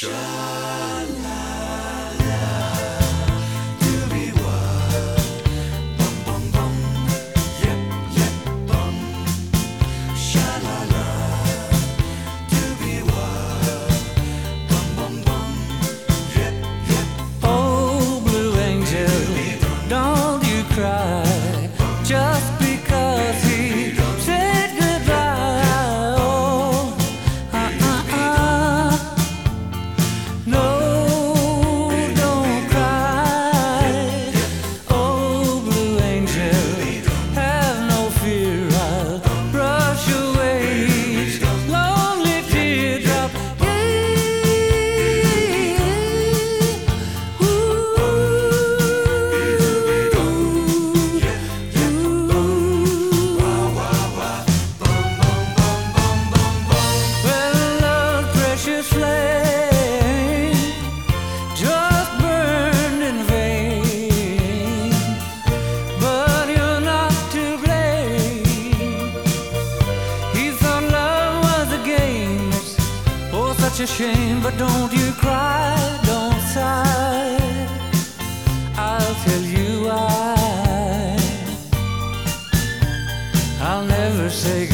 Oh, blue angel, don't you cry just because he said goodbye. Oh, no, don't cry. Oh, blue angel, have no fear. I'll brush away each lonely teardrop. Such a shame, but don't you cry, don't sigh. I'll tell you why. I'll never say